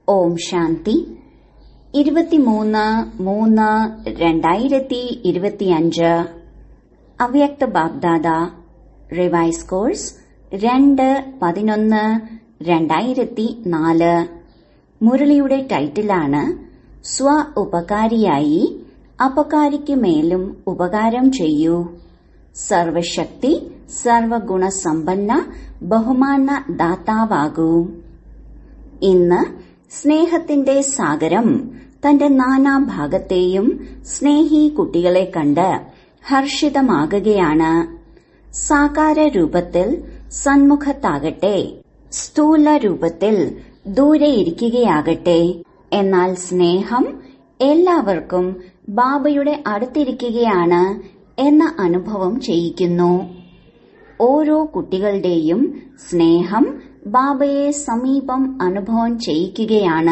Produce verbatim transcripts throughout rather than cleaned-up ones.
ഓം ശാന്തി. ഇരുപത്തിമൂന്ന് മൂന്ന് രണ്ടായിരത്തി ഇരുപത്തിയഞ്ച്. അവ്യക്ത ബാബ്ദാദ റിവൈസ് കോഴ്സ് രണ്ട് പതിനൊന്ന് രണ്ടായിരത്തി നാല്. മുരളിയുടെ ടൈറ്റിലാണ് സ്വ ഉപകാരിയായി അപകാരിക്ക് മേലും ഉപകാരം ചെയ്യൂ. സർവശക്തി സർവഗുണസമ്പന്ന ബഹുമാന ദാതാവാകൂ. ഇന്ന് സ്നേഹത്തിന്റെ സാഗരം തന്റെ നാനാഭാഗത്തെയും സ്നേഹി കുട്ടികളെ കണ്ട് ഹർഷിതമാകുകയാണ്. സാകാര രൂപത്തിൽ സന്മുഖത്താകട്ടെ, സ്ഥൂല രൂപത്തിൽ ദൂരെയിരിക്കുകയാകട്ടെ, എന്നാൽ സ്നേഹം എല്ലാവർക്കും ബാബയുടെ അടുത്തിരിക്കുകയാണ് എന്ന അനുഭവം ചെയ്യിക്കുന്നു. ഓരോ കുട്ടികളുടെയും സ്നേഹം ബാബയെ സമീപം അനുഭവം ചെയ്യിക്കുകയാണ്.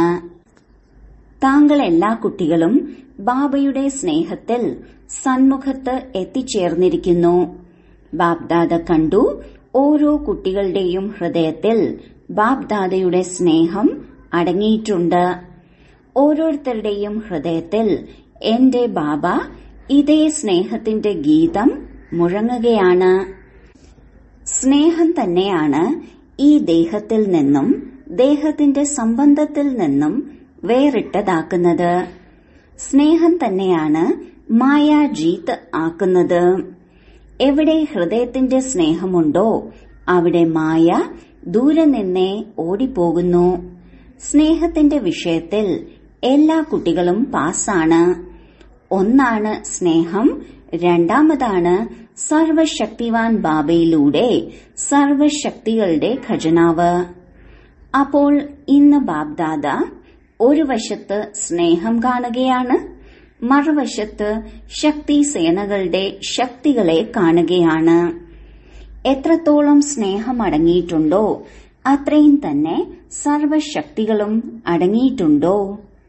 താങ്കൾ എല്ലാ കുട്ടികളും ബാബയുടെ സ്നേഹത്തിൽ സന്മുഖത്ത് എത്തിച്ചേർന്നിരിക്കുന്നു. ബാബ്ദാദ കണ്ടു, ഓരോ കുട്ടികളുടെയും ഹൃദയത്തിൽ ബാബ്ദാദയുടെ സ്നേഹം അടങ്ങിയിട്ടുണ്ട്. ഓരോരുത്തരുടെയും ഹൃദയത്തിൽ എന്റെ ബാബ ഇതേ സ്നേഹത്തിന്റെ ഗീതം മുഴങ്ങുകയാണ്. സ്നേഹം തന്നെയാണ് ഈ ദേഹത്തിൽ നിന്നും ദേഹത്തിന്റെ സംബന്ധത്തിൽ നിന്നും വേറിട്ടതാക്കുന്നത്. സ്നേഹം തന്നെയാണ് മായാജീത്ത് ആക്കുന്നത്. എവിടെ ഹൃദയത്തിന്റെ സ്നേഹമുണ്ടോ അവിടെ മായ ദൂരെ നിന്നേ ഓടിപ്പോകുന്നു. സ്നേഹത്തിന്റെ വിഷയത്തിൽ എല്ലാ കുട്ടികളും പാസ്സാണ്. ഒന്നാണ് സ്നേഹം, രണ്ടാമതാണ് സർവശക്തിവാൻ ബാബയിലൂടെ സർവശക്തികളുടെ ഖജനാവ്. അപ്പോൾ ഇന്ന് ബാബ്ദാദ ഒരു വശത്ത് സ്നേഹം കാണുകയാണ്, മറുവശത്ത് ശക്തി സേനകളുടെ ശക്തികളെ കാണുകയാണ്. എത്രത്തോളം സ്നേഹം അടങ്ങിയിട്ടുണ്ടോ അത്രയും തന്നെ സർവശക്തികളും അടങ്ങിയിട്ടുണ്ടോ?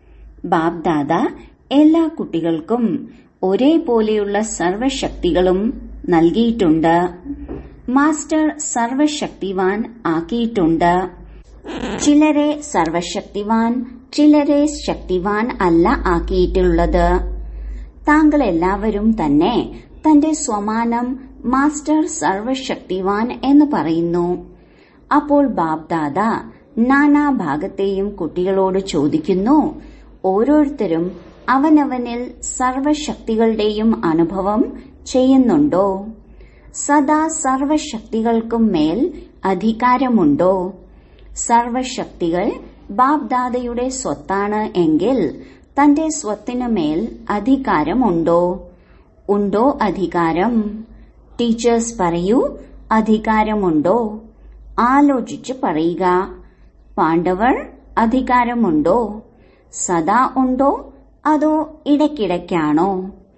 ബാബ്ദാദ എല്ലാ കുട്ടികൾക്കും ഒരേപോലെയുള്ള സർവശക്തികളും നൽകിയിട്ടുണ്ട്. മാസ്റ്റർ സർവശക്തിവാൻ ആക്കിയിട്ടുണ്ട്. ചിലരെ സർവശക്തിവാൻ, ചിലരെ ശക്തിവാൻ അല്ല ആക്കിയിട്ടുള്ളത്. താങ്കൾ എല്ലാവരും തന്നെ തന്റെ സ്വമാനം മാസ്റ്റർ സർവശക്തിവാൻ എന്ന് പറയുന്നു. അപ്പോൾ ബാബ്ദാദ നാനാഭാഗത്തെയും കുട്ടികളോട് ചോദിക്കുന്നു, ഓരോരുത്തരും അവനവനിൽ സർവശക്തികളുടെയും അനുഭവം ചെയ്യുന്നുണ്ടോ? സദാ സർവശക്തികൾക്കും മേൽ അധികാരമുണ്ടോ? സർവശക്തികൾ ബാബ്ദാദയുടെ സ്വത്താണ് എങ്കിൽ തന്റെ സ്വത്തിനു മേൽ അധികാരമുണ്ടോ? ഉണ്ടോ അധികാരം? ടീച്ചേഴ്സ് പറയൂ, അധികാരമുണ്ടോ? ആലോചിച്ച് പറയുക. പാണ്ഡവർ അധികാരമുണ്ടോ? സദാ ഉണ്ടോ അതോ ഇടയ്ക്കിടയ്ക്കാണോ?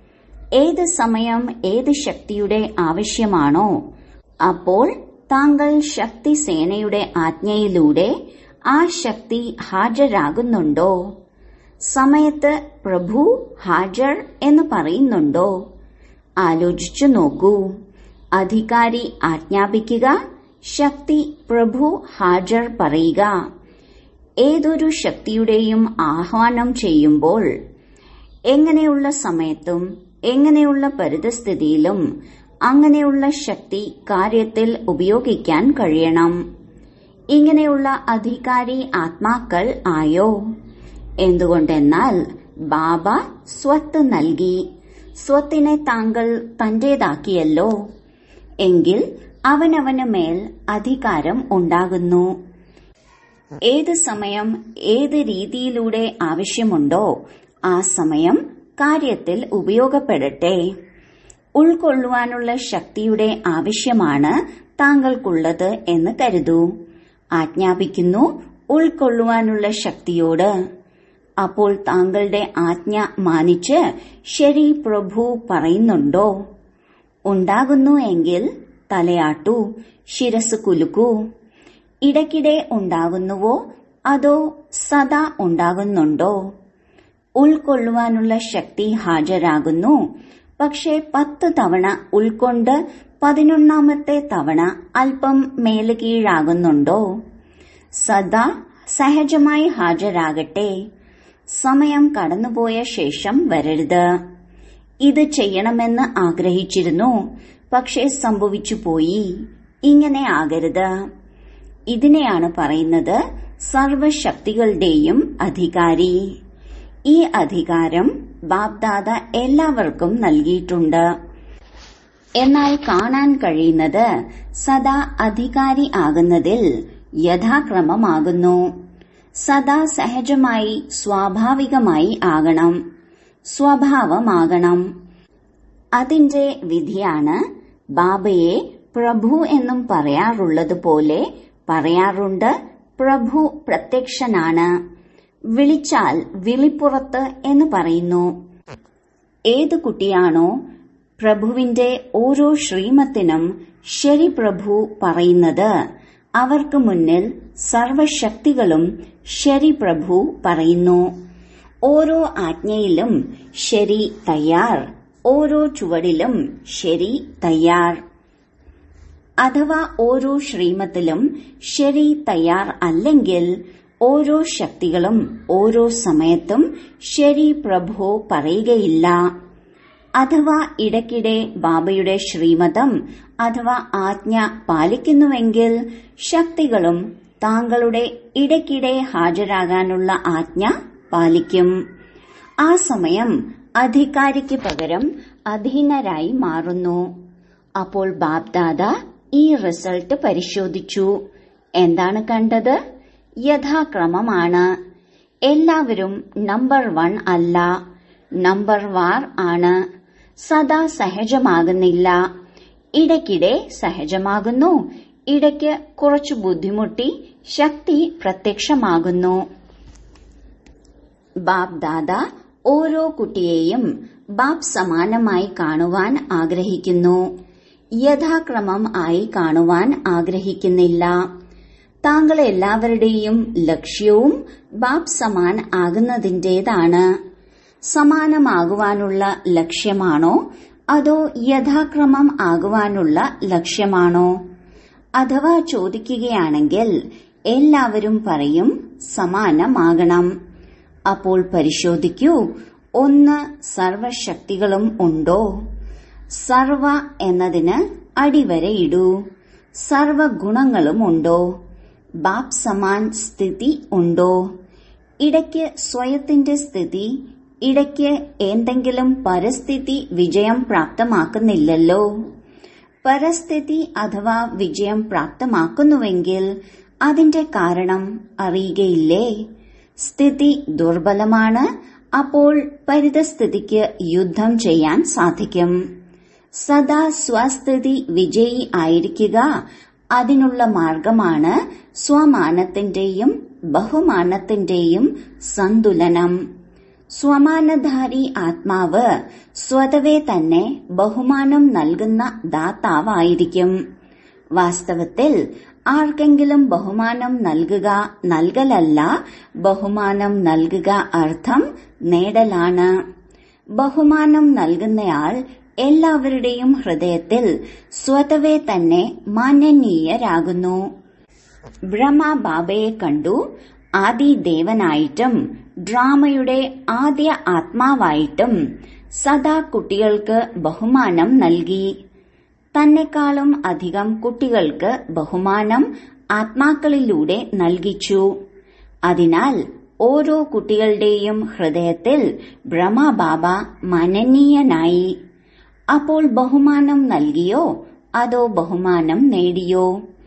ഏത് സമയം ഏത് ശക്തിയുടെ ആവശ്യമാണോ അപ്പോൾ താങ്കൾ ശക്തി സേനയുടെ ആജ്ഞയിലൂടെ ആ ശക്തി ഹാജരാകുന്നുണ്ടോ? സമയത്ത് പ്രഭു ഹാജർ എന്ന് പറയുന്നുണ്ടോ? ആലോചിച്ചു നോക്കൂ. അധികാരി ആജ്ഞാപിക്കുക, ശക്തി പ്രഭു ഹാജർ പറയുക. ഏതൊരു ശക്തിയുടെയും ആഹ്വാനം ചെയ്യുമ്പോൾ എങ്ങനെയുള്ള സമയത്തും എങ്ങനെയുള്ള പരിതസ്ഥിതിയിലും അങ്ങനെയുള്ള ശക്തി കാര്യത്തിൽ ഉപയോഗിക്കാൻ കഴിയണം. ഇങ്ങനെയുള്ള അധികാരി ആത്മാക്കൾ ആയോ? എന്തുകൊണ്ടെന്നാൽ ബാബ സ്വത്ത് നൽകി. സ്വത്തിനെ താങ്കൾ തന്റേതാക്കിയല്ലോ. എങ്കിൽ അവനവന് മേൽ അധികാരം ഉണ്ടാകുന്നു. ഏത് സമയം ഏത് രീതിയിലൂടെ ആവശ്യമുണ്ടോ ആ സമയം കാര്യത്തിൽ ഉപയോഗപ്പെടട്ടെ. ഉൾക്കൊള്ളുവാനുള്ള ശക്തിയുടെ ആവശ്യമാണ് താങ്കൾക്കുള്ളത് എന്ന് കരുതൂ. ആജ്ഞാപിക്കുന്നു ഉൾക്കൊള്ളുവാനുള്ള ശക്തിയോട്. അപ്പോൾ താങ്കളുടെ ആജ്ഞ മാനിച്ച് ശരി പ്രഭു പറയുന്നുണ്ടോ? ഉണ്ടാകുന്നു എങ്കിൽ തലയാട്ടു, ശിരസ് കുലുക്കൂ. ഇടയ്ക്കിടെ ഉണ്ടാകുന്നുവോ അതോ സദാ ഉണ്ടാകുന്നുണ്ടോ? ഉൾക്കൊള്ളുവാനുള്ള ശക്തി ഹാജരാകുന്നു. പക്ഷെ പത്ത് തവണ ഉൾക്കൊണ്ട് പതിനൊന്നാമത്തെ തവണ അല്പം മേലുകീഴാകുന്നുണ്ടോ? സദാ സഹജമായി ഹാജരാകട്ടെ. സമയം കടന്നുപോയ ശേഷം വരരുത്. ഇത് ചെയ്യണമെന്ന് ആഗ്രഹിച്ചിരുന്നു, പക്ഷേ സംഭവിച്ചു പോയി. ഇങ്ങനെ ആകരുത്. ഇതിനെയാണ് പറയുന്നത് സർവശക്തികളുടെയും അധികാരി. ഈ അധികാരം ബാപ്ദാദ എല്ലാവർക്കും നൽകിയിട്ടുണ്ട്. എന്നാൽ കാണാൻ കഴിയുന്നത് സദാ അധികാരി ആകുന്നതിൽ യഥാക്രമമാകുന്നു. സദാ സഹജമായി സ്വാഭാവികമായി ആകണം, സ്വഭാവമാകണം. അതിന്റെ വിധിയാണ് ബാബയെ പ്രഭു എന്നും പറയാറുള്ളതുപോലെ പറയാറുണ്ട്. പ്രഭു പ്രത്യക്ഷനാണ്. വിളിച്ചാൽ വിളിപ്പുറത്ത് എന്ന് പറയുന്നു. ഏതു കുട്ടിയാണോ പ്രഭുവിന്റെ ഓരോ ശ്രീമത്തിനും ശരി പ്രഭു പറയുന്നത്, അവർക്ക് മുന്നിൽ സർവശക്തികളും ശരി പ്രഭു പറയുന്നു. ഓരോ ആജ്ഞയിലും ശരി തയ്യാർ, ഓരോ ചുവടിലും ശരി തയ്യാർ. അഥവാ ഓരോ ശ്രീമത്തിലും ശരി തയ്യാർ അല്ലെങ്കിൽ ഓരോ ശക്തികളും ഓരോ സമയത്തും ശരി പ്രഭു പറയുകയില്ല. അഥവാ ഇടയ്ക്കിടെ ബാബയുടെ ശ്രീമതം അഥവാ ആജ്ഞ പാലിക്കുന്നുവെങ്കിൽ ശക്തികളും താങ്കളുടെ ഇടയ്ക്കിടെ ഹാജരാകാനുള്ള ആജ്ഞ പാലിക്കും. ആ സമയം അധികാരിക്ക് പകരം അധീനരായി മാറുന്നു. അപ്പോൾ ബാപ്ദാദ ഈ റിസൾട്ട് പരിശോധിച്ചു. എന്താണ് കണ്ടത്? യഥാക്രമമാണ്. എല്ലാവരും നമ്പർ വൺ അല്ല, നമ്പർ വാർ ആണ്. സദാ സഹജമാകുന്നില്ല. ഇടയ്ക്കിടെ സഹജമാകുന്നു, ഇടയ്ക്ക് കുറച്ചു ബുദ്ധിമുട്ടി ശക്തി പ്രത്യക്ഷമാകുന്നു. ബാപ്ദാദ ഓരോ കുട്ടിയെയും ബാപ്പ് സമാനമായി കാണുവാൻ ആഗ്രഹിക്കുന്നു. യഥാക്രമം ആയി കാണുവാൻ ആഗ്രഹിക്കുന്നില്ല. താങ്കൾ എല്ലാവരുടെയും ലക്ഷ്യവും ബാപ്പ് സമാൻ ആകുന്നതിന്റേതാണ്. സമാനമാകുവാനുള്ള ലക്ഷ്യമാണോ അതോ യഥാക്രമം ആകുവാനുള്ള ലക്ഷ്യമാണോ? അഥവാ ചോദിക്കുകയാണെങ്കിൽ എല്ലാവരും പറയും സമാനമാകണം. അപ്പോൾ പരിശോധിക്കൂ, ഒന്ന് സർവശക്തികളും ഉണ്ടോ? സർവ എന്നതിന് അടിവരയിടൂ. സർവഗുണങ്ങളുമുണ്ടോ? ബാപ്പ് സമാൻ സ്ഥിതി ഉണ്ടോ? ഇടയ്ക്ക് സ്വയത്തിന്റെ സ്ഥിതി, ഇടയ്ക്ക് എന്തെങ്കിലും പരിസ്ഥിതി വിജയം പ്രാപ്തമാക്കുന്നില്ലല്ലോ. പരസ്ഥിതി അഥവാ വിജയം പ്രാപ്തമാക്കുന്നുവെങ്കിൽ അതിന്റെ കാരണം അറിയുകയില്ലേ? സ്ഥിതി ദുർബലമാണ്. അപ്പോൾ പരിതസ്ഥിതിക്ക് യുദ്ധം ചെയ്യാൻ സാധിക്കും. സദാ സ്വസ്ഥിതി വിജയി ആയിരിക്കുക. അതിനുള്ള മാർഗമാണ് സ്വമാനത്തിന്റെയും ബഹുമാനത്തിന്റെയും സന്തുലനം. സ്വമാനധാരി ആത്മാവ് സ്വതവേ തന്നെ ബഹുമാനം നൽകുന്ന ദാതാവായിരിക്കും. വാസ്തവത്തിൽ ആർക്കെങ്കിലും ബഹുമാനം നൽകുക നൽകലല്ല, ബഹുമാനം നൽകുക അർത്ഥം നേടലാണ്. ബഹുമാനം നൽകുന്നയാൾ എല്ലാവരുടെയും ഹൃദയത്തിൽ സ്വതവേ തന്നെ മാന്യനീയരാകുന്നു. ബ്രഹ്മ ബാബയെ കണ്ടു. ആദിദേവനായിട്ടും ഡ്രാമയുടെ ആദ്യ ആത്മാവായിട്ടും സദാ കുട്ടികൾക്ക് ബഹുമാനം നൽകി. തന്നെക്കാളും അധികം കുട്ടികൾക്ക് ബഹുമാനം ആത്മാക്കളിലൂടെ നൽകിച്ചു. അതിനാൽ ഓരോ കുട്ടികളുടെയും ഹൃദയത്തിൽ ബ്രഹ്മബാബ മാനനീയനായി. അപ്പോൾ ബഹുമാനം നൽകിയോ അതോ ബഹുമാനം നേടിയോ?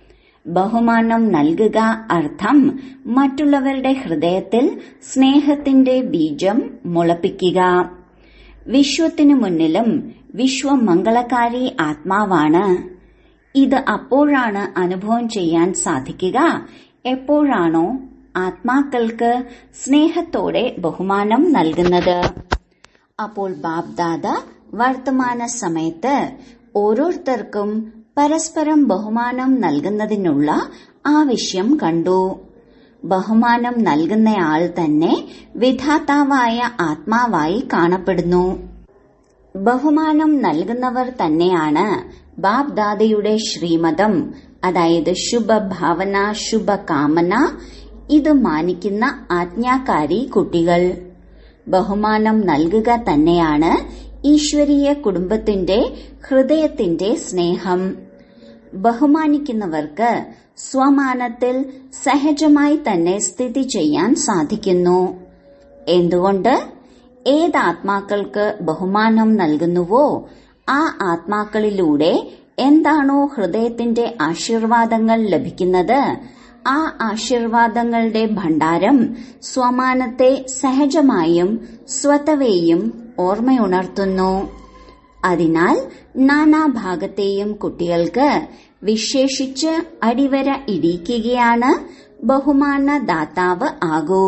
ബഹുമാനം നൽകുക അർത്ഥം മറ്റുള്ളവരുടെ ഹൃദയത്തിൽ സ്നേഹത്തിന്റെ ബീജം മുളപ്പിക്കുക. വിശ്വത്തിനു മുന്നിലും വിശ്വമംഗളകാരി ആത്മാവാണ്. ഇത് അപ്പോഴാണ് അനുഭവം ചെയ്യാൻ സാധിക്കുക എപ്പോഴാണോ ആത്മാക്കൾക്ക് സ്നേഹത്തോടെ ബഹുമാനം നൽകുന്നത്. അപ്പോൾ ബാപ്ദാദ വർത്തമാന സമയത്ത് ഓരോരുത്തർക്കും പരസ്പരം ബഹുമാനം നൽകുന്നതിനുള്ള ആവശ്യം കണ്ടു. ബഹുമാനം നൽകുന്നയാൾ തന്നെ വിധാതാവായ ആത്മാവായി കാണപ്പെടുന്നു. ബഹുമാനം നൽകുന്നവർ തന്നെയാണ് ബാപ്ദാദയുടെ ശ്രീമതം, അതായത് ശുഭഭാവന, ശുഭകാമന ഇത് മാനിക്കുന്ന ആജ്ഞാകാരി കുട്ടികൾ. ബഹുമാനം നൽകുക തന്നെയാണ് ഈശ്വരീയ കുടുംബത്തിന്റെ ഹൃദയത്തിന്റെ സ്നേഹം. ബഹുമാനിക്കുന്നവർക്ക് സ്വമാനത്തിൽ സഹജമായി തന്നെ സ്ഥിതി ചെയ്യാൻ സാധിക്കുന്നു. എന്തുകൊണ്ട്? ഏതാത്മാക്കൾക്ക് ബഹുമാനം നൽകുന്നുവോ ആ ആത്മാക്കളിലൂടെ എന്താണോ ഹൃദയത്തിന്റെ ആശീർവാദങ്ങൾ ലഭിക്കുന്നത്, ആ ആശീർവാദങ്ങളുടെ ഭണ്ഡാരം സ്വമാനത്തെ സഹജമായും സ്വതവേയും ഓർമ്മയുണർത്തുന്നു. അതിനാൽ നാനാഭാഗത്തെയും കുട്ടികൾക്ക് വിശേഷിച്ച് അടിവര ഇടിക്കുകയാണ് ബഹുമാനദാതാവ് ആകൂ.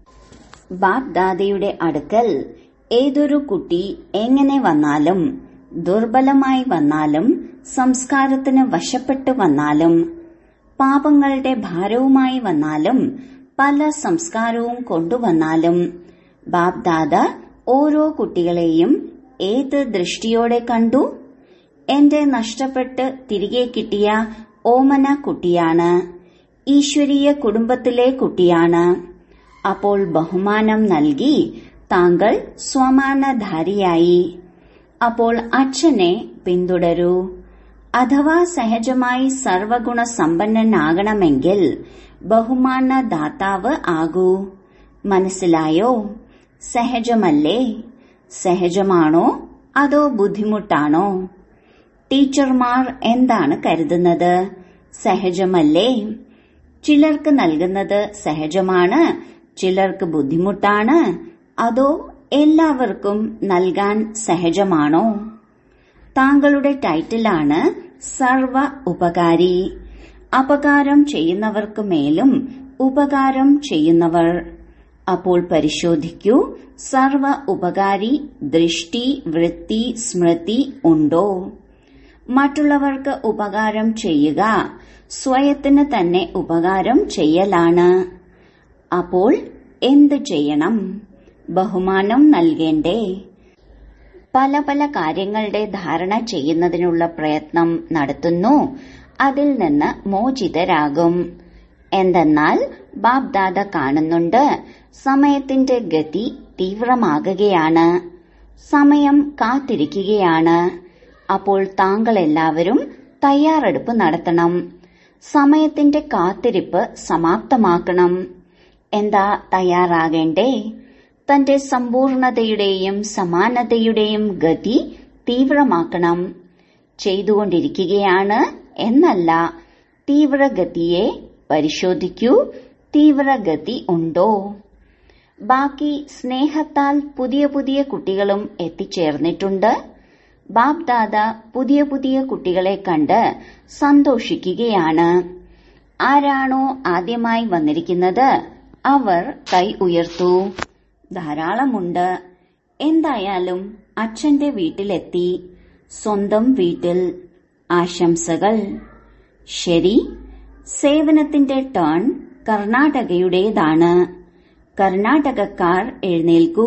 ബാപ് ദാദയുടെ അടുക്കൽ ഏതൊരു കുട്ടി എങ്ങനെ വന്നാലും, ദുർബലമായി വന്നാലും, സംസ്കാരത്തിന് വശപ്പെട്ടു വന്നാലും, പാപങ്ങളുടെ ഭാരവുമായി വന്നാലും, പല സംസ്കാരവും കൊണ്ടുവന്നാലും, ബാപ് ദാദ ഓരോ കുട്ടികളെയും ഏത് ദൃഷ്ടിയോടെ കണ്ടു? എന്റെ നഷ്ടപ്പെട്ട് തിരികെ കിട്ടിയ ഓമന കുട്ടിയാണ്, ഈശ്വരീയ കുടുംബത്തിലെ കുട്ടിയാണ്. അപ്പോൾ ബഹുമാനം നൽകി താങ്കൾ സ്വമാനധാരിയായി. അപ്പോൾ അച്ഛനെ പിന്തുടരൂ. അഥവാ സഹജമായി സർവഗുണ സമ്പന്നനാകണമെങ്കിൽ ബഹുമാനദാതാവ് ആകൂ. മനസ്സിലായോ? സഹജമല്ലേ? സഹജമാണോ അതോ ബുദ്ധിമുട്ടാണോ? ടീച്ചർമാർ എന്താണ് കരുതുന്നത്? സഹജമല്ലേ? ചിലർക്ക് നൽകുന്നത് സഹജമാണ്, ചിലർക്ക് ബുദ്ധിമുട്ടാണ്. അതോ എല്ലാവർക്കും നൽകാൻ സഹജമാണോ? താങ്കളുടെ ടൈറ്റിലാണ് സർവ ഉപകാരി. അപകാരം ചെയ്യുന്നവർക്ക് മേലും ഉപകാരം ചെയ്യുന്നവർ. അപ്പോൾ പരിശോധിക്കൂ, സർവ ഉപകാരി ദൃഷ്ടി, വൃത്തി, സ്മൃതി ഉണ്ടോ? മറ്റുള്ളവർക്ക് ഉപകാരം ചെയ്യുക സ്വയത്തിന് തന്നെ ഉപകാരം ചെയ്യലാണ്. അപ്പോൾ എന്ത് ചെയ്യണം? ബഹുമാനം നൽകേണ്ടേ? പല പല കാര്യങ്ങളുടെ ധാരണ ചെയ്യുന്നതിനുള്ള പ്രയത്നം നടത്തുന്നു. അതിൽ നിന്ന് മോചിതരാകും. എന്തെന്നാൽ ബാപ് ദാദ കാണുന്നുണ്ട്, സമയത്തിന്റെ ഗതി തീവ്രമാകുകയാണ്. സമയം കാത്തിരിക്കുകയാണ്. അപ്പോൾ താങ്കൾ എല്ലാവരും തയ്യാറെടുപ്പ് നടത്തണം. സമയത്തിന്റെ കാത്തിരിപ്പ് സമാപ്തമാക്കണം. എന്താ തയ്യാറാകേണ്ടേ? തന്റെ സമ്പൂർണതയുടെയും സമാനതയുടെയും ഗതി തീവ്രമാക്കണം. ചെയ്തുകൊണ്ടിരിക്കുകയാണ് എന്നല്ല, തീവ്രഗതിയെ പരിശോധിക്കൂ. തീവ്രഗതി ഉണ്ടോ? ബാക്കി സ്നേഹത്താൽ പുതിയ പുതിയ കുട്ടികളും എത്തിച്ചേർന്നിട്ടുണ്ട്. ബാപ് ദാദ പുതിയ പുതിയ കുട്ടികളെ കണ്ട് സന്തോഷിക്കുകയാണ്. ആരാണോ ആദ്യമായി വന്നിരിക്കുന്നത് അവർ കൈ ഉയർത്തു. ധാരാളമുണ്ട്. എന്തായാലും അച്ഛന്റെ വീട്ടിലെത്തി. സ്വന്തം വീട്ടിൽ. ആശംസകൾ. ശരി, സേവനത്തിന്റെ ടേൺ കർണാടകയുടേതാണ്. കർണാടകക്കാർ എഴുന്നേൽക്കൂ.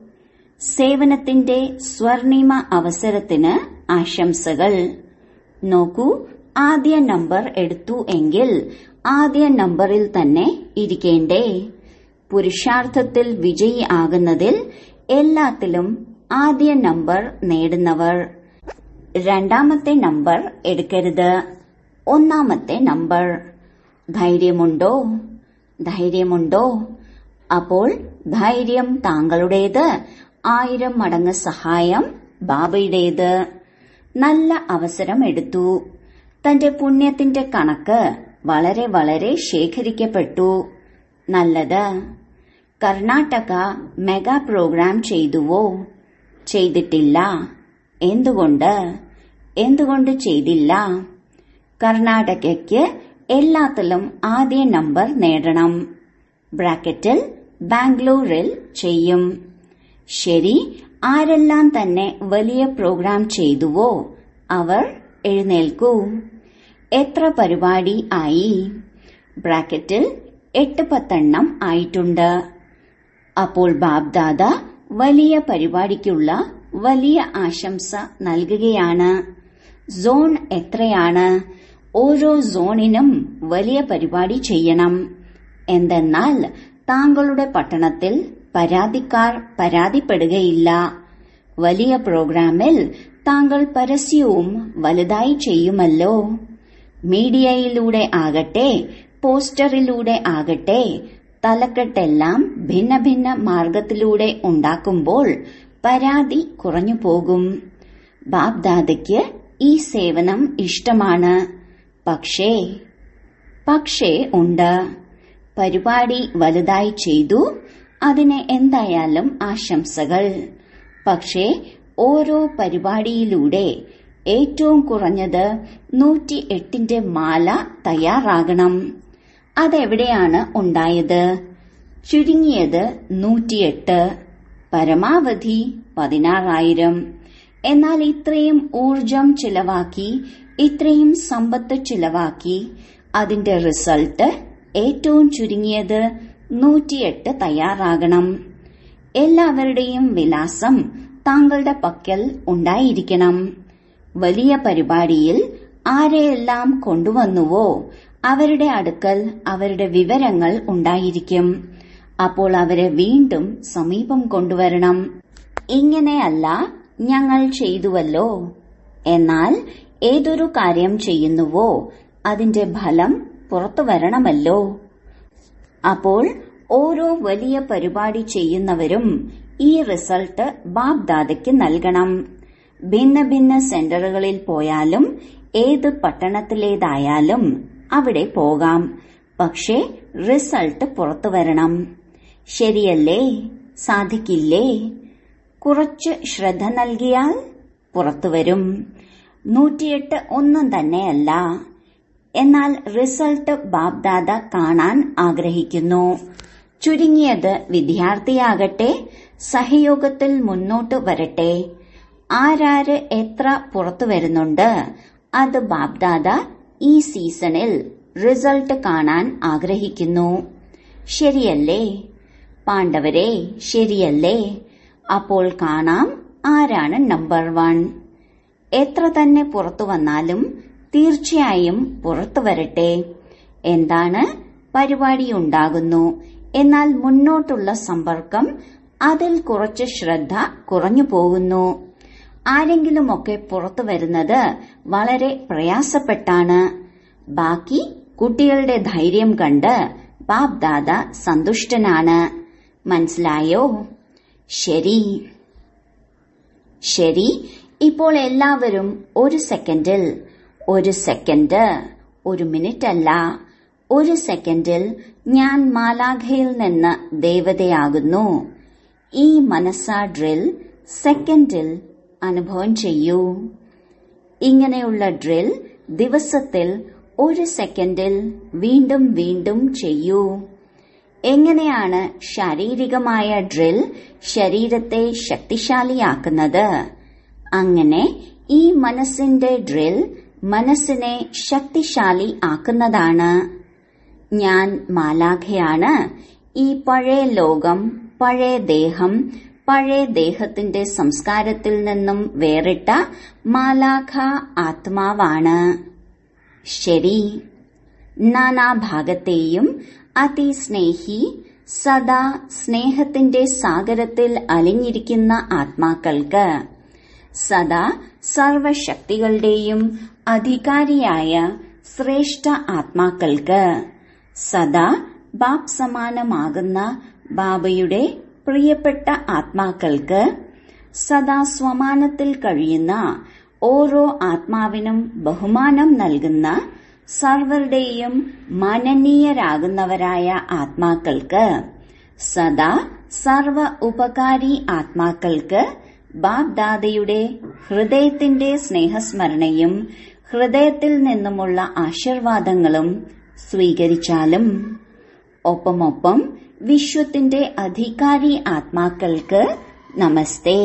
സേവനത്തിന്റെ സ്വർണിമ അവസരത്തിന് ആശംസകൾ. നോക്കൂ, ആദ്യ നമ്പർ എടുത്തു എങ്കിൽ ആദ്യ നമ്പറിൽ തന്നെ ഇരിക്കേണ്ടേ? പുരുഷാർത്ഥത്തിൽ വിജയി ആകുന്നതിൽ എല്ലാത്തിലും ആദ്യ നമ്പർ നേടുന്നവർ. രണ്ടാമത്തെ നമ്പർ എടുക്കരുത്. ഒന്നാമത്തെ നമ്പർ. ധൈര്യമുണ്ടോ? ധൈര്യമുണ്ടോ? അപ്പോൾ ധൈര്യം താങ്കളുടേത്. ആയിരം മടങ്ങ് സഹായം ബാബയുടേത്. നല്ല അവസരം എടുത്തു. തന്റെ പുണ്യത്തിന്റെ കണക്ക് വളരെ വളരെ ശേഖരിക്കപ്പെട്ടു. നല്ലത്. കർണാടക മെഗാ പ്രോഗ്രാം ചെയ്തുവോ? ചെയ്തിട്ടില്ല. എന്തുകൊണ്ട്? എന്തുകൊണ്ട് ചെയ്തില്ല? കർണാടകയ്ക്ക് എല്ലാത്തിലും ആദ്യ നമ്പർ നേടണം. ബ്രാക്കറ്റിൽ ബാംഗ്ലൂരിൽ ചെയ്യും. ശരി, ആരെല്ലാം തന്നെ വലിയ പ്രോഗ്രാം ചെയ്തുവോ അവർ എഴുന്നേൽക്കൂ. എത്ര പരിപാടി ആയി? ബ്രാക്കറ്റിൽ എട്ട് പത്തെണ്ണം ആയിട്ടുണ്ട്. അപ്പോൾ ബാപ് ദാദ വലിയ പരിപാടിക്കുള്ള വലിയ ആശംസ നൽകുകയാണ്. സോൺ എത്രയാണ്? ഓരോ സോണിനും വലിയ പരിപാടി ചെയ്യണം. എന്തെന്നാൽ താങ്കളുടെ പട്ടണത്തിൽ പരാതിക്കാർ പരാതിപ്പെടുകയില്ല. വലിയ പ്രോഗ്രാമിൽ താങ്കൾ പരസ്യവും വലുതായി ചെയ്യുമല്ലോ. മീഡിയയിലൂടെ ആകട്ടെ, പോസ്റ്ററിലൂടെ ആകട്ടെ, തലക്കെട്ടെല്ലാം ഭിന്ന ഭിന്ന മാർഗത്തിലൂടെ ഉണ്ടാക്കുമ്പോൾ പരാതി കുറഞ്ഞു പോകും. ബാപ്ദാദയ്ക്ക് ഈ സേവനം ഇഷ്ടമാണ്. പക്ഷേ പക്ഷേ ഉണ്ട്. പരിപാടി വലുതായി ചെയ്തു, അതിന് എന്തായാലും ആശംസകൾ. പക്ഷേ ഓരോ പരിപാടിയിലൂടെ ഏറ്റവും കുറഞ്ഞത് നൂറ്റി എട്ടിന്റെ മാല തയ്യാറാകണം. അതെവിടെയാണ് ഉണ്ടായത്? ചുരുങ്ങിയത് നൂറ്റിയെട്ട്, പരമാവധി പതിനാറായിരം. എന്നാൽ ഇത്രയും ഊർജം ചിലവാക്കി, ഇത്രയും സമ്പത്ത് ചിലവാക്കി, അതിന്റെ റിസൾട്ട് ഏറ്റവും ചുരുങ്ങിയത് നൂറ്റിയെട്ട് തയ്യാറാകണം. എല്ലാവരുടെയും വിലാസം താങ്കളുടെ പക്കൽ ഉണ്ടായിരിക്കണം. വലിയ പരിപാടിയിൽ ആരെയെല്ലാം കൊണ്ടുവന്നുവോ അവരുടെ അടുക്കൽ അവരുടെ വിവരങ്ങൾ ഉണ്ടായിരിക്കും. അപ്പോൾ അവരെ വീണ്ടും സമീപം കൊണ്ടുവരണം. ഇങ്ങനെയല്ല ഞങ്ങൾ ചെയ്തുവല്ലോ. എന്നാൽ ഏതൊരു കാര്യം ചെയ്യുന്നുവോ അതിന്റെ ഫലം പുറത്തു വരണമല്ലോ. അപ്പോൾ ഓരോ വലിയ പരിപാടി ചെയ്യുന്നവരും ഈ റിസൾട്ട് ബാപ്ദാദയ്ക്ക് നൽകണം. ഭിന്ന ഭിന്ന സെന്ററുകളിൽ പോയാലും ഏത് പട്ടണത്തിലേതായാലും അവിടെ പോകാം. പക്ഷേ റിസൾട്ട് പുറത്തു വരണം. ശരിയല്ലേ? സാധിക്കില്ലേ? കുറച്ച് ശ്രദ്ധ നൽകിയാൽ പുറത്തുവരും. നൂറ്റിയെട്ട് ഒന്നും തന്നെയല്ല. എന്നാൽ റിസൾട്ട് ബാപ്ദാദ കാണാൻ ആഗ്രഹിക്കുന്നു. ചുരുങ്ങിയത് വിദ്യാർത്ഥിയാകട്ടെ, സഹയോഗത്തിൽ മുന്നോട്ട് വരട്ടെ. ആരാര് എത്ര പുറത്തു വരുന്നുണ്ട് അത് ബാപ്ദാദ ഈ സീസണിൽ റിസൾട്ട് കാണാൻ ആഗ്രഹിക്കുന്നു. ശരിയല്ലേ പാണ്ഡവരെ? ശരിയല്ലേ? അപ്പോൾ കാണാം ആരാണ് നമ്പർ വൺ. എത്ര തന്നെ പുറത്തു വന്നാലും തീർച്ചയായും പുറത്തു വരട്ടെ. എന്താണ്? പരിപാടിയുണ്ടാകുന്നു, എന്നാൽ മുന്നോട്ടുള്ള സമ്പർക്കം, അതിൽ കുറച്ച് ശ്രദ്ധ കുറഞ്ഞു പോകുന്നു. ആരെങ്കിലുമൊക്കെ പുറത്തു വരുന്നത് വളരെ പ്രയാസപ്പെട്ടാണ്. ബാക്കി കുട്ടികളുടെ ധൈര്യം കണ്ട് ബാപ്ദാദ സന്തുഷ്ടനാണ്. മനസ്സിലായോ? ശരി ശരി. ഇപ്പോൾ എല്ലാവരും ഒരു സെക്കൻഡിൽ, ഒരു സെക്കൻഡ്, ഒരു മിനിറ്റ് അല്ല, ഒരു സെക്കൻഡിൽ ഞാൻ മാലാഖയിൽ നിന്ന് ദേവതയാകുന്നു. ഈ മനസ്സാ ഡ്രിൽ സെക്കൻഡിൽ അനുഭവം ചെയ്യൂ. ഇങ്ങനെയുള്ള ഡ്രിൽ ദിവസത്തിൽ ഒരു സെക്കൻഡിൽ വീണ്ടും വീണ്ടും ചെയ്യൂ. എങ്ങനെയാണ് ശാരീരികമായ ഡ്രിൽ ശരീരത്തെ ശക്തിശാലിയാക്കുന്നത്? അങ്ങനെ ഈ മനസ്സിന്റെ ഡ്രിൽ മനസ്സിനെ ശക്തിശാലി ആക്കുന്നതാണ്. ഞാൻ മാലാഖയാണ്. ഈ പഴയ ലോകം, പഴയ ദേഹം, പഴയ ദേഹത്തിന്റെ സംസ്കാരത്തിൽ നിന്നും വേറിട്ട മാലാഖ ആത്മാവാണ്. ശരി. നാനാഭാഗത്തെയും അതിസ്നേഹി, സദാ സ്നേഹത്തിന്റെ സാഗരത്തിൽ അലിഞ്ഞിരിക്കുന്ന ആത്മാക്കൾക്ക്, സദാ സർവശക്തികളുടെയും അധികാരിയായ ശ്രേഷ്ഠ ആത്മാക്കൾക്ക്, സദാ ബാപ് സമാനമാകുന്ന ബാബയുടെ പ്രിയപ്പെട്ട ആത്മാക്കൾക്ക്, സദാ സ്വമാനത്തിൽ കഴിയുന്ന ഓരോ ആത്മാവിനും ബഹുമാനം നൽകുന്ന സർവരുടെയും മാനനീയരാകുന്നവരായ ആത്മാക്കൾക്ക്, സദാ സർവ ഉപകാരി ആത്മാക്കൾക്ക് ബാപ്ദാദയുടെ ഹൃദയത്തിന്റെ സ്നേഹസ്മരണയും ഹൃദയത്തിൽ നിന്നുമുള്ള ആശീർവാദങ്ങളും സ്വീകരിച്ചാലും, ഒപ്പമൊപ്പം വിശ്വത്തിന്റെ അധികാരി ആത്മാക്കൾക്ക് നമസ്തേ.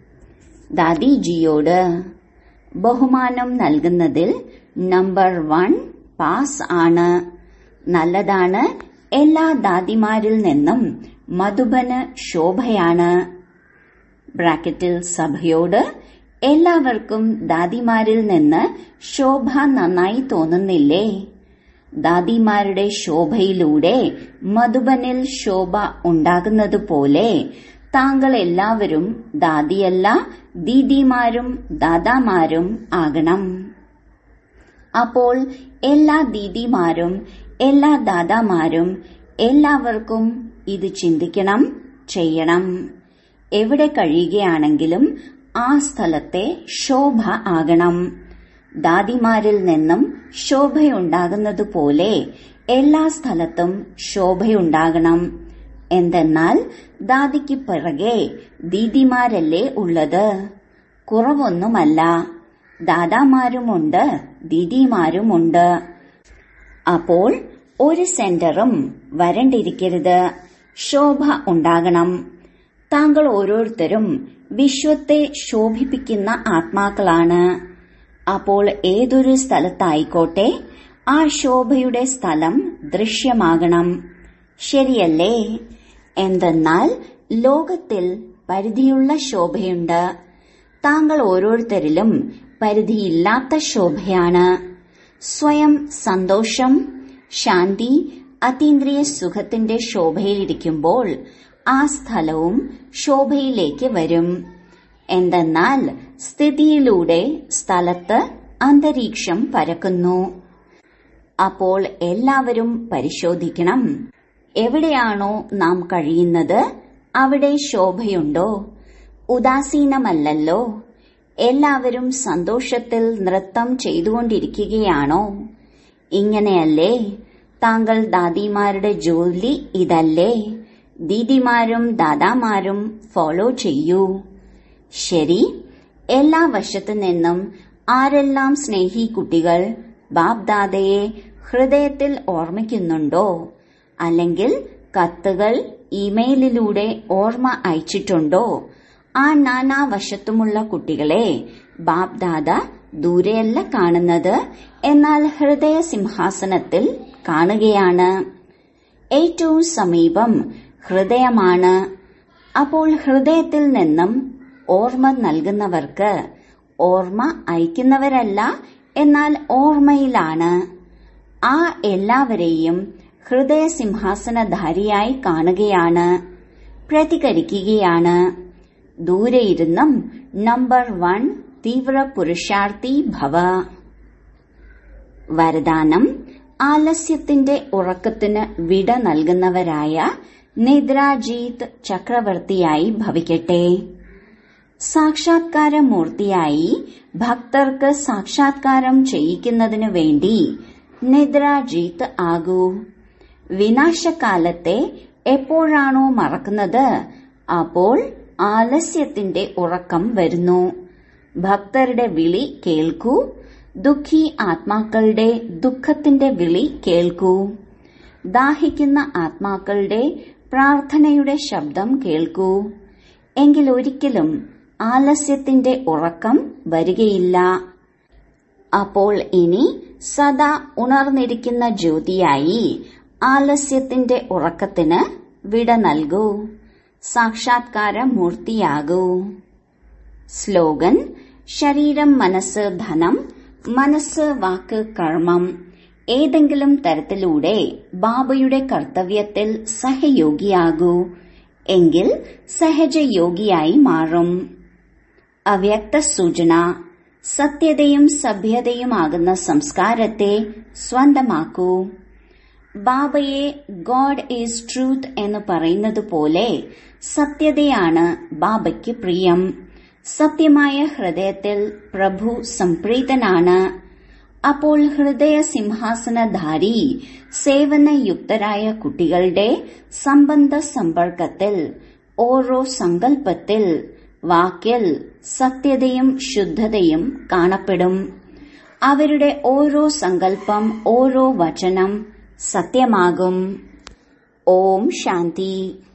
ദാദിജിയോട് ബഹുമാനം നൽകുന്നതിൽ നമ്പർ വൺ പാസ് ആണ്. നല്ലതാണ്. എല്ലാ ദാദിമാരിൽ നിന്നും മധുബന് ശോഭയാണ്. ബ്രാക്കറ്റിൽ സഭയോട് എല്ലാവർക്കും ദാദിമാരിൽ നിന്ന് ശോഭ നന്നായി തോന്നുന്നില്ലേ? ദാദിമാരുടെ ശോഭയിലൂടെ മധുബനിൽ ശോഭ ഉണ്ടാകുന്നതുപോലെ താങ്കൾ എല്ലാവരും ദാദിയല്ല ദീദിമാരും ദാദാമാരും ആകണം. അപ്പോൾ എല്ലാ ദീദിമാരും എല്ലാ ദാദാമാരും എല്ലാവർക്കും ഇത് ചിന്തിക്കണം, ചെയ്യണം. എവിടെ കഴിയുകയാണെങ്കിലും ആ സ്ഥലത്തെ ശോഭ ആകണം. ദാദിമാരിൽ നിന്നും ശോഭയുണ്ടാകുന്നതുപോലെ എല്ലാ സ്ഥലത്തും ശോഭയുണ്ടാകണം. എന്തെന്നാൽ ദാദിക്ക് പിറകെ ദീദിമാരല്ലേ ഉള്ളത്, കുറവൊന്നുമല്ല. ദാദാമാരുമുണ്ട്, ദീദിമാരുമുണ്ട്. അപ്പോൾ ഒരു സെന്ററും വരണ്ടിരിക്കരുത്. ശോഭ ഉണ്ടാകണം. താങ്കൾ ഓരോരുത്തരും വിശ്വത്തെ ശോഭിപ്പിക്കുന്ന ആത്മാക്കളാണ്. അപ്പോൾ ഏതൊരു സ്ഥലത്തായിക്കോട്ടെ ആ ശോഭയുടെ സ്ഥലം ദൃശ്യമാകണം. ശരിയല്ലേ? എന്തെന്നാൽ ലോകത്തിൽ പരിധിയുള്ള ശോഭയുണ്ട്. താങ്കൾ ഓരോരുത്തരിലും പരിധിയില്ലാത്ത ശോഭയാണ്. സ്വയം സന്തോഷം, ശാന്തി, അതീന്ദ്രിയ സുഖത്തിന്റെ ശോഭയിലിരിക്കുമ്പോൾ ആ സ്ഥലവും ശോഭയിലേക്ക് വരും. എന്തെന്നാൽ സ്ഥിതിയിലൂടെ സ്ഥലത്ത് അന്തരീക്ഷം പരക്കുന്നു. അപ്പോൾ എല്ലാവരും പരിശോധിക്കണം, എവിടെയാണോ നാം കഴിയുന്നത് അവിടെ ശോഭയുണ്ടോ? ഉദാസീനമല്ലല്ലോ. എല്ലാവരും സന്തോഷത്തിൽ നൃത്തം ചെയ്തുകൊണ്ടിരിക്കുകയാണോ? ഇങ്ങനെയല്ലേ? താങ്കൾ ദാദിമാരുടെ ജോലി ഇതല്ലേ? ദീദിമാരും ദാദാമാരും ഫോളോ ചെയ്യൂ. ശരി. എല്ലാ വശത്തു നിന്നും ആരെല്ലാം സ്നേഹി കുട്ടികൾ ബാപ്ദാദയെ ഹൃദയത്തിൽ ഓർമ്മിക്കുന്നുണ്ടോ? അല്ലെങ്കിൽ കത്തുകൾ ഇമെയിലിലൂടെ ഓർമ്മ അയച്ചിട്ടുണ്ടോ? ആ നാനാവശത്തുമുള്ള കുട്ടികളെ ബാപ്ദാദ ദൂരെയല്ല കാണുന്നത്, എന്നാൽ ഹൃദയ സിംഹാസനത്തിൽ കാണുകയാണ്. ഏറ്റവും സമീപം ഹൃദയമാണ്. അപ്പോൾ ഹൃദയത്തിൽ നിന്നും ഓർമ്മ നൽകുന്നവർക്ക് ഓർമ്മ അയക്കുന്നവരല്ല, എന്നാൽ ഓർമ്മയിലാണ്. ആ എല്ലാവരെയും ഹൃദയ സിംഹാസനധാരിയായി കാണുകയാണ്, പ്രതികരിക്കുകയാണ്. ദൂരെയിരുന്നും നമ്പർ വൺ തീവ്ര പുരുഷാർത്ഥി ഭവ. വരദാനം: ആലസ്യത്തിന്റെ ഉറക്കത്തിന് വിട നൽകുന്നവരായ നിദ്രാജീത് ചക്രവർത്തിയായി ഭവിക്കട്ടെ. സാക്ഷാത്കാരമൂർത്തിയായി ഭക്തർക്ക് സാക്ഷാത്കാരം ചെയ്യിക്കുന്നതിനു വേണ്ടി നിദ്രാജീത് ആകൂ. വിനാശകാലത്തെ എപ്പോഴാണോ മറക്കുന്നത് അപ്പോൾ ആലസ്യത്തിന്റെ ഉറക്കം വരുന്നു. ഭക്തരുടെ വിളി കേൾക്കൂ. ദുഃഖി ആത്മാക്കളുടെ ദുഃഖത്തിന്റെ വിളി കേൾക്കൂ. ദാഹിക്കുന്ന ആത്മാക്കളുടെ പ്രാർത്ഥനയുടെ ശബ്ദം കേൾക്കൂ. എങ്കിലൊരിക്കലും ആലസ്യത്തിന്റെ ഉറക്കം വരികയില്ല. അപ്പോൾ ഇനി സദാ ഉണർന്നിരിക്കുന്ന ജ്യോതിയായി ആലസ്യത്തിന്റെ ഉറക്കത്തിന് വിട നൽകൂ. സാക്ഷാത്കാര മൂർത്തിയാകൂ. സ്ലോഗൻ: ശരീരം, മനസ്സ്, ധനം, മനസ്സ്, വാക്ക്, കർമ്മം ഏതെങ്കിലും തരത്തിലൂടെ ബാബയുടെ കർത്തവ്യത്തിൽ സഹയോഗിയാകൂ. എങ്കിൽ സഹജയോഗിയായി മാറും. അവ്യക്ത സൂചന: സത്യതയും സഭ്യതയുമാകുന്ന സംസ്കാരത്തെ സ്വന്തമാക്കൂ. ബാബയെ ഗോഡ് ഈസ് ട്രൂത്ത് എന്ന് പറയുന്നത് പോലെ സത്യതയാണ് ബാബയ്ക്ക് പ്രിയം. സത്യമായ ഹൃദയത്തിൽ പ്രഭു സംപ്രീതനാണ്. അപ്പോൾ ഹൃദയ സിംഹാസനധാരി സേവനയുക്തരായ കുട്ടികളുടെ സംബന്ധ സമ്പർക്കത്തിൽ ഓരോ സങ്കല്പത്തിൽ വാക്കിൽ സത്യതയും ശുദ്ധതയും കാണപ്പെടും. അവരുടെ ഓരോ സങ്കല്പം, ഓരോ വചനം സത്യമാകും. ഓം ശാന്തി.